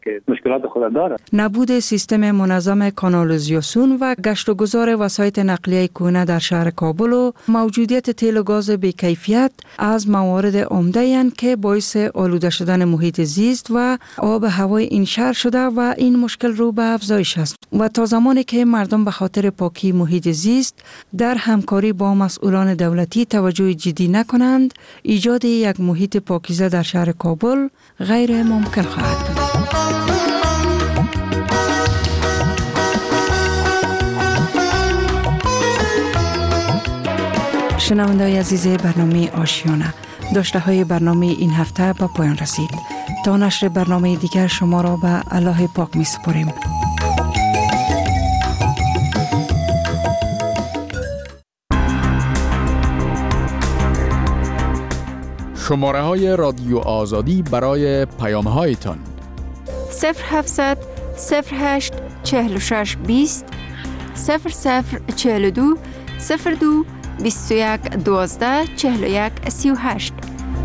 که مشکلات خود داره. نبود سیستم منظم کانالیزاسیون و گشت و گذار وسایط نقلیه کهنه در شهر کابل و موجودیت تیل و گاز بی‌کیفیت از موارد عمده اند که باعث آلوده شدن محیط زیست و آب هوای این شهر شده و این مشکل رو به افزایش است. و تا زمانی که مردم به خاطر پاکی محیط زیست در همکاری با مسئولان دولتی توجه جدی نکنند، ایجاد یک محیط پاکیزه در شهر کابل غیر ممکن خواهد بود. شنونده‌های عزیز برنامه آشیانه، داشته های برنامه این هفته به پایان رسید. تا نشر برنامه دیگر شما را به الله پاک می سپاریم. شماره های رادیو آزادی برای پیام هایتان 0700 08 46 20 0042 02 21 12 41 38.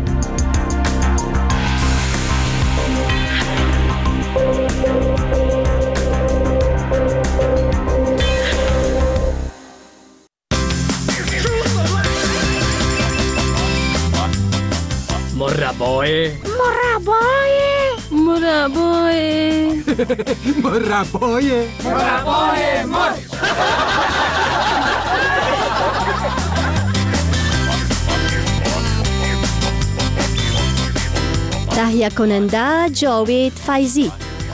مربای مرچ. تهیه کننده جاوید فیضی.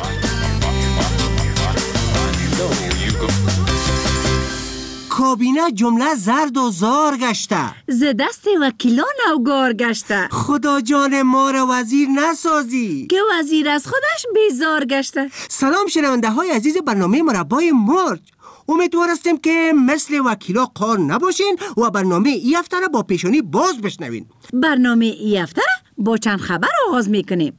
کابینه جمله زرد و زار گشته، ز دست وکیلان اوگار گشته. خدا جان ما را وزیر نسازی که وزیر از خودش بیزار گشته. سلام شنونده های عزیز برنامه مربای مرچ. امیدوار هستیم که مثل وکیلا قار نباشین و برنامه ای هفته را با پیشانی باز بشنوین. برنامه ای هفته را با چند خبر آغاز میکنیم.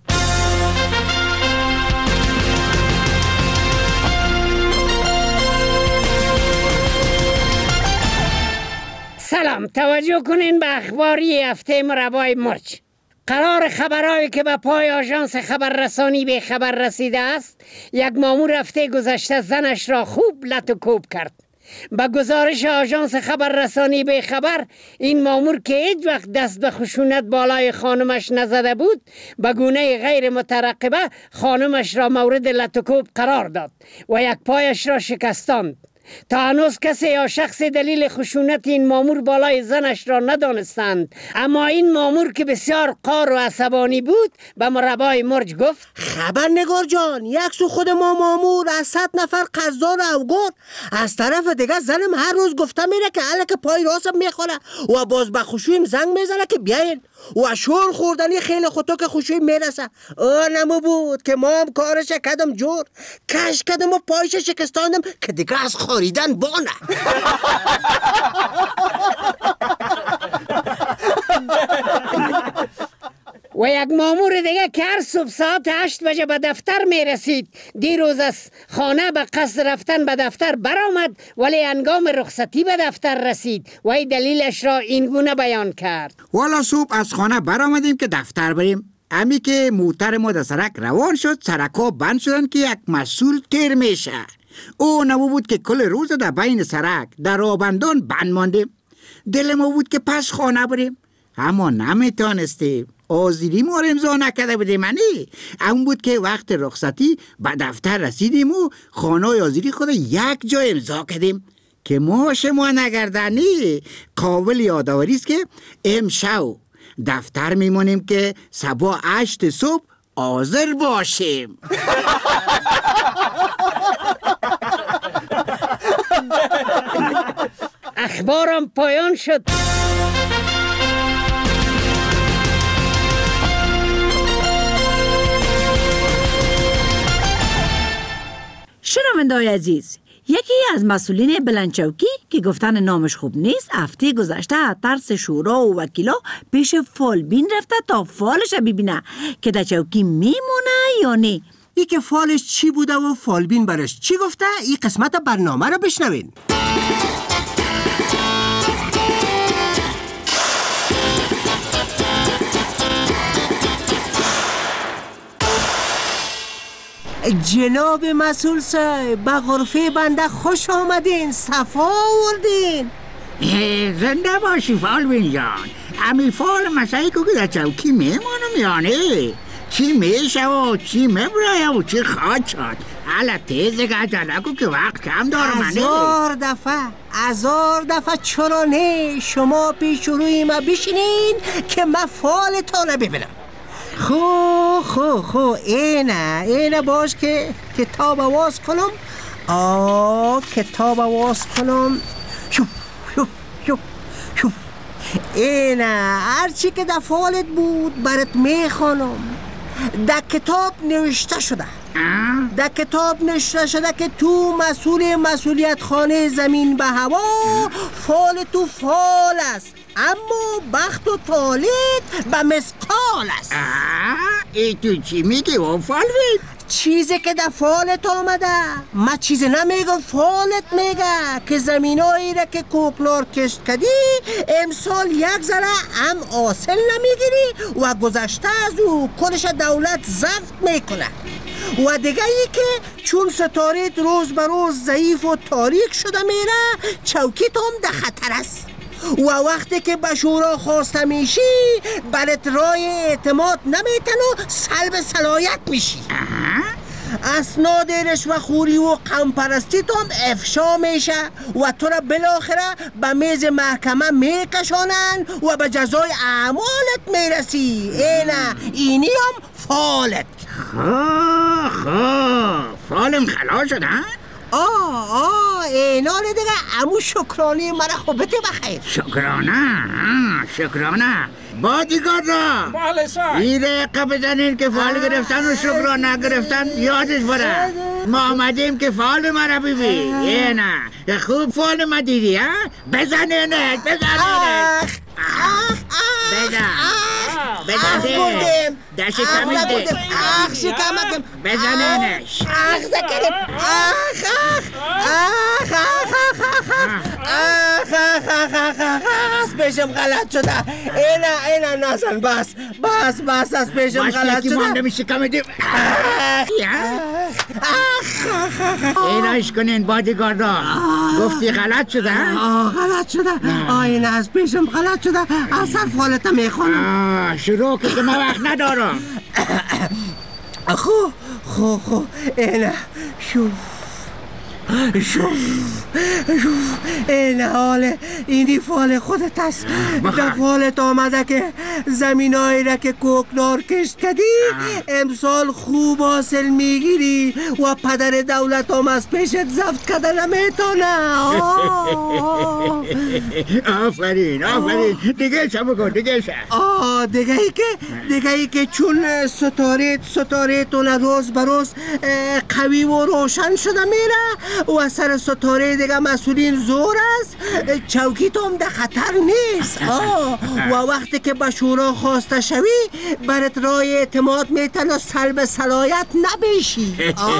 سلام، توجه کنین به اخباری هفته مربای مرچ. قرار خبرهایی که به پای آژانس خبررسانی به خبر رسیده است، یک مامور هفته گذشته زنش را خوب لط و کوب کرد. با گزارش آژانس خبررسانی به خبر، این مامور که هیچ وقت دست به خشونت بالای خانمش نزده بود، به گونه غیر مترقبه خانمش را مورد لط و کوب قرار داد و یک پایش را شکستاند. تا هنوز کسی یا شخص دلیل خشونت این مامور بالای زنش را ندانستند، اما این مامور که بسیار قار و عصبانی بود به مربای مرچ گفت: خبرنگار جان، یک سو خود ما مامور از 100 نفر قصدار اوگار، از طرف دیگه زنم هر روز گفته میره که الک پای راستم میخوره و باز به خشویم زنگ میزنه که بیاین و شور خوردنی خیلی خودتو که خوشوی میرسه. نمو بود که ما هم کارش کدم جور کش کدم و پایش شکستاندم که دیگه از خاریدن بانه. و یک مامور دیگه که هر صبح ساعت 8 بجه به دفتر می رسید، دیروز از خانه به قصد رفتن به دفتر برآمد ولی هنگام رخصتی به دفتر رسید و این دلیلش را این گونه بیان کرد: والا صبح از خانه برآمدیم که دفتر بریم، امی که موتر ما در سرک روان شد، سرکا بند شدن که یک مسئول تیر میشه. او نمو بود که کل روز در بین سرک در آبندان بند ماندیم. دل ما بود که پس خانه بریم، اما نمیتونستیم. آزیری ما رو امضا نکرده بودیم. اون بود که وقت رخصتی به دفتر رسیدیم و خانه آزیری خود یک جا امضا کردیم که ما شما نگردنی. قابل یادآوری است که امشب دفتر میمونیم که صبح 8 صبح حاضر باشیم. اخبارم پایان شد. شنونده‌های عزیز، یکی از مسئولین بلندچوکی که گفتن نامش خوب نیست، هفته گذشته از ترس شورا و وکیلا پیش فالبین رفته تا فالش ببینه که در چوکی میمونه یا نه. ای که فالش چی بوده و فالبین برش چی گفته، این قسمت برنامه رو بشنوین. جناب مسئول صاحب، به غرفه بنده خوش آمدین، صفا آوردین. زنده باشی فالبین جان. امی فال مسایی که در چوکی میمانم یا نه؟ چی میشه و چی میبرایم و چی خواهد شد؟ حالا تیز گجلکو که وقت کم دارم. 1000 دفعه چرا نه؟ شما پیش روی ما بشینین که من فالتان ببینم. خو اینه باش که کتاب آواز کنم. کتاب آواز کنم. اینه هرچی که در فالت بود برات میخوانم. در کتاب نوشته شده که تو مسئولیت خانه زمین به هوا، فال تو فال است، اما بخت و طالت به مسقال است. ای تو چی میگی و فالوید؟ چیزی که در فالت آمده. من چیزی نمیگم، فالت میگه که زمینایی را که کوکنار کشت کردی امسال یک ذره هم حاصل نمیگیری و گذشته از او کلش دولت زفت میکنه. و دیگه ای که چون ستارت روز به روز ضعیف و تاریک شده میره، چوکیت هم در خطر است. و وقتی که به شورا خواسته میشی برات رای اعتماد نمیتن و سلب صلاحیت میشی. اسناد رشوه‌خوری و قوم‌پرستی هم افشا میشه و تو را بالاخره به میز محکمه میکشانن و به جزای اعمالت میرسی. اینی هم فالت. فالم خلاص شده؟ اینال دیگه امو شکرانی مرا خوبتی بخیر. شکرانه بادیگارد را بله صاحب این دقیقه بزنین که فال گرفتن و شکرانه گرفتن یادش بره. ما آمدیم که فال مرا ببین. نه خوب فال ما دیدی ها؟ بزنینش بزنینش دست کمیده بزنینش. پیشم غلط شده. اینا نازن بس از پیشم غلط شده. ما نمیشه کمیدیم. اینایش کنین بادیگاردا. گفتی غلط شده؟ غلط شده. اینا از پیشم غلط شده. اصلا فالتا میخوانم. شروع که من وقت ندارم. خو اینا شوف اینی فال خودت است. در فالت آمده که زمینایی را که کوکنار کشت کردی امسال خوب حاصل میگیری و پدر دولت هم از پیشت زفت کردن نمیتونه. آفرین دیگه شما کن دیگه دیگه ای که چون ستارت اون روز بروز قوی و روشن شده میره و سر ستاره دیگه مسئولین زور است، چوکیت هم در خطر نیست. و وقتی که به شورا خواسته شوی برات رای اعتماد میتن و سلب صلاحیت نبیشی.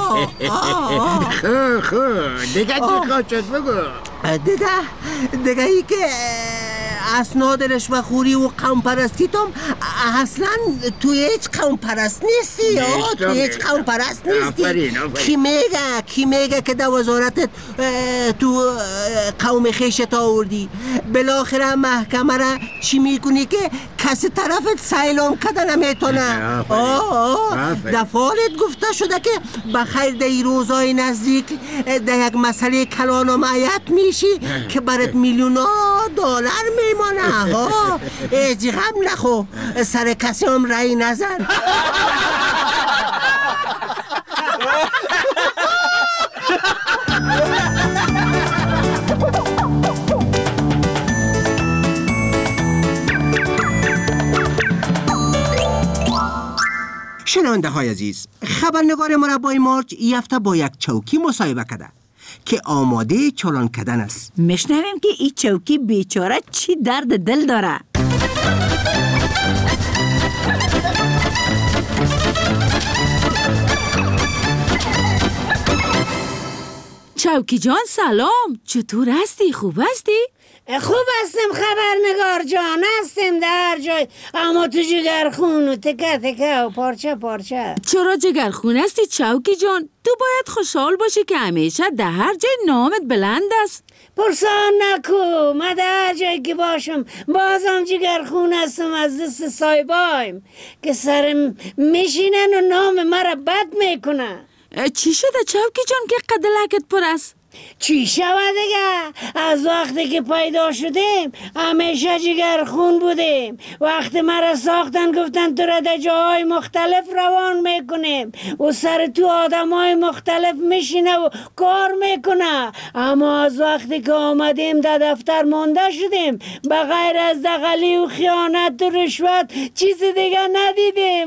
دیگه چی خواهد شد بگو. دیگه ای که اسناد رشوه‌خوری و قوم‌پرستی هم اصلا توی هیچ قوم پرست نیستی. کی میگه که در وزارت تو قوم خیشت آوردی؟ بالاخره محکمه را چی میکنی که کسی طرفت سیلام کده نمیتونه. در فالت گفته شده که بخیر در این روزهای نزدیک در یک مسئله کلان و معیت میشی که برات میلیونا دلار میمانه. ایجی غم نخو، سر کسی هم رای نزن. شنونده های عزیز، خبرنگار مربای مارچ این هفته با یک چوکی مصاحبه کرده که آماده چالان کردن است. میشنویم که این چوکی بیچاره چی درد دل داره. چوکی جان سلام، چطور هستی؟ خوب هستی؟ خوب هستم خبرنگار جان، هستم در جای، اما تو جگرخون و تکه تکه و پارچه پارچه. چرا جگرخون هستی چوکی جان؟ تو باید خوشحال باشی که همیشه در هر جای نامت بلند است. پرسان نکو، من در جایی که باشم بازم جگرخون هستم از دست سایبایم که سرم میشینن و نام مرا بد میکنن. چی شده چوکی جان که قدلکت پر است؟ چی شود دیگه؟ از وقتی که پیدا شدیم همیشه جگرخون بودیم. وقتی مرا ساختن گفتن تو را در جاهای مختلف روان میکنیم و سر تو آدمای مختلف میشینه و کار میکنه، اما از وقتی که آمدیم در دفتر مانده شدیم، بغیر از دغلی و خیانت و رشوت چیز دیگه ندیدیم.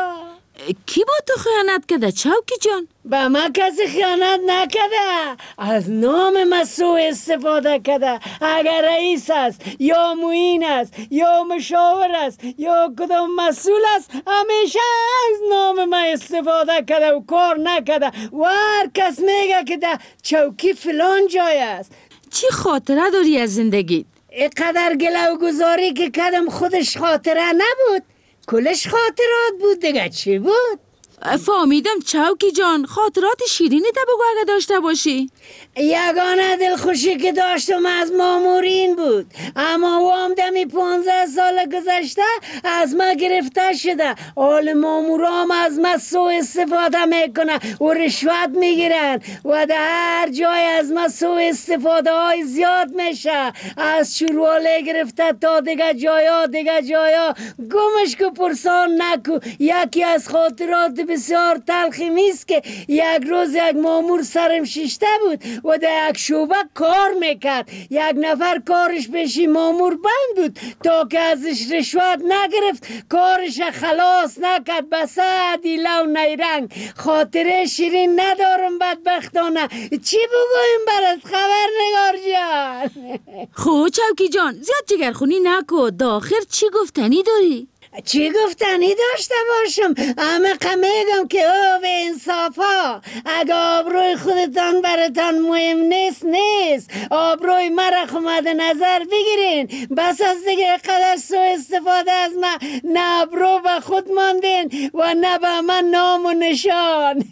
کی با تو خیانت کرده چوکی جان؟ به من کسی خیانت نکده، از نام من سوء استفاده کرده. اگر رئیس است یا معین است یا مشاور است یا کدام مسئول است، همیشه از نام من استفاده کرده و کار نکده و هر کس میگه که در چوکی فلان جای است. چی خاطره داری از زندگیت؟ اینقدر گله و گذاری که کردم خودش خاطره نبود، کلش خاطرات بود دیگه. چی بود؟ فهمیدم چوکی جان، خاطرات شیرینی تا بگو اگه داشته باشی. یگانه دلخوشی که داشتم از مامورین بود، اما وام دمی 15 سال گذشته از ما گرفته شده. حال مامورام از ما سوء استفاده میکنه و رشوت میگیرن و در هر جای از ما سوء استفاده های زیاد میشه، از شورواله گرفته تا دیگه جایا گمش که پرسان نکو. یکی از خاطرات بسیار تلخی میست که یک روز یک مامور سرم شیشته بود و در یک شعبه کار میکرد. یک نفر کارش پیشی مامور بند بود تا که ازش رشوت نگرفت، کارش خلاص نکرد. بسه دیله و نیرنگ، خاطره شیرین ندارم بدبختانه. چی بگویم برات خبرنگار جان؟ خب چوکی جان زیاد جگرخونی نکو، داخل چی گفتنی داری؟ چی گفتنی داشته باشم؟ همه میگم که او به انصافا، اگه آبروی خودتان براتان مهم نیست، آبروی مرا خمد نظر بگیرین. بس از دیگه قدر سوء استفاده از من، نه آبرو به خود ماندین و نه به من نام و نشان.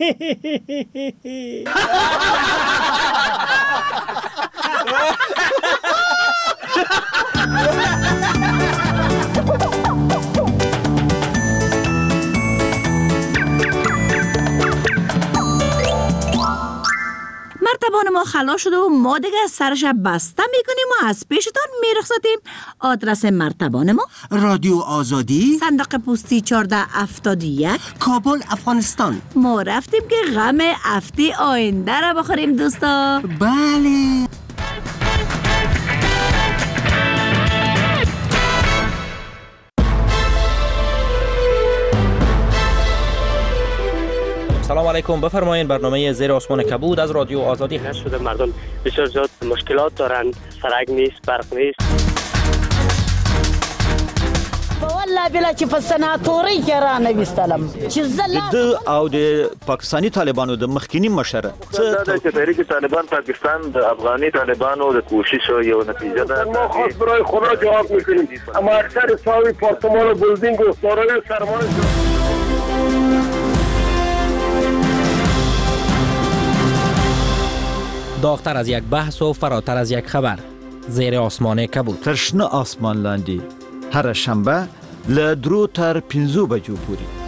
مرتبان ما خلاص شده و ما دیگه سرش بسته میکنیم و از پیشتان میرخصتیم. آدرس مرتبان ما: رادیو آزادی، صندوق پستی 1471، کابل، افغانستان. ما رفتیم که غم هفته آینده را بخوریم دوستا. بله. سلام علیکم، بفرمایید. برنامه زیر آسمان کبود از رادیو آزادی هست. شده مردم بسیار زیاد مشکلات دارن، سرک نیست، برق نیست. والله بلا چې په سناتوري کې را نویستلم چې د او د پاکستانی طالبانو د مخکینی مشر د تحریک طالبان پاکستان د افغاني طالبانو د کوشش یو نتیجه ده. ما خاص برای خدا جواب میکنیم، اما اکثر ساوی پارتمان و بلدینگ و دارای سرمایه داغتر از یک بحث و فراتر از یک خبر. زیر آسمان کبود. ترشنه آسمان لاندی هر شنبه ل 2 تر 5 بجو پوری.